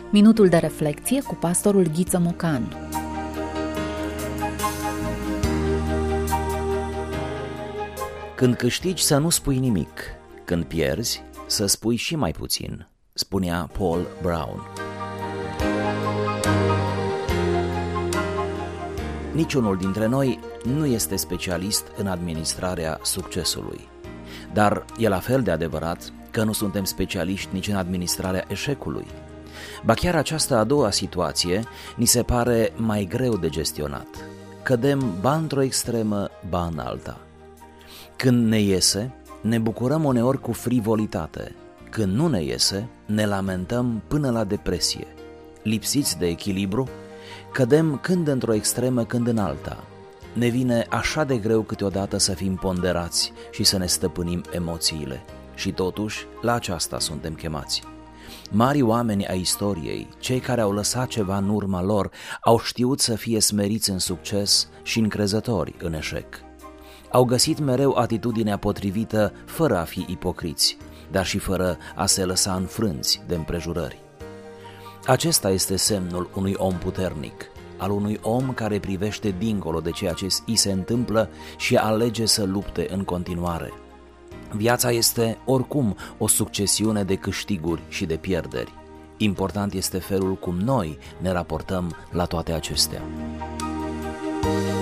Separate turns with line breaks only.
Minutul de reflecție cu pastorul Ghiță Mocanu.
Când câștigi să nu spui nimic, când pierzi să spui și mai puțin, spunea Paul Brown. Niciunul dintre noi nu este specialist în administrarea succesului, dar e la fel de adevărat că nu suntem specialiști nici în administrarea eșecului. Ba chiar această a doua situație ni se pare mai greu de gestionat. Cădem ba într-o extremă, ba în alta. Când ne iese, ne bucurăm uneori cu frivolitate. Când nu ne iese, ne lamentăm până la depresie. Lipsiți de echilibru, cădem când într-o extremă, când în alta. Ne vine așa de greu câteodată să fim ponderați și să ne stăpânim emoțiile. Și totuși, la aceasta suntem chemați. Mari oameni ai istoriei, cei care au lăsat ceva în urma lor, au știut să fie smeriți în succes și încrezători în eșec. Au găsit mereu atitudinea potrivită fără a fi ipocriți, dar și fără a se lăsa înfrânți de împrejurări. Acesta este semnul unui om puternic, al unui om care privește dincolo de ceea ce îi se întâmplă și alege să lupte în continuare. Viața este oricum o succesiune de câștiguri și de pierderi. Important este felul cum noi ne raportăm la toate acestea.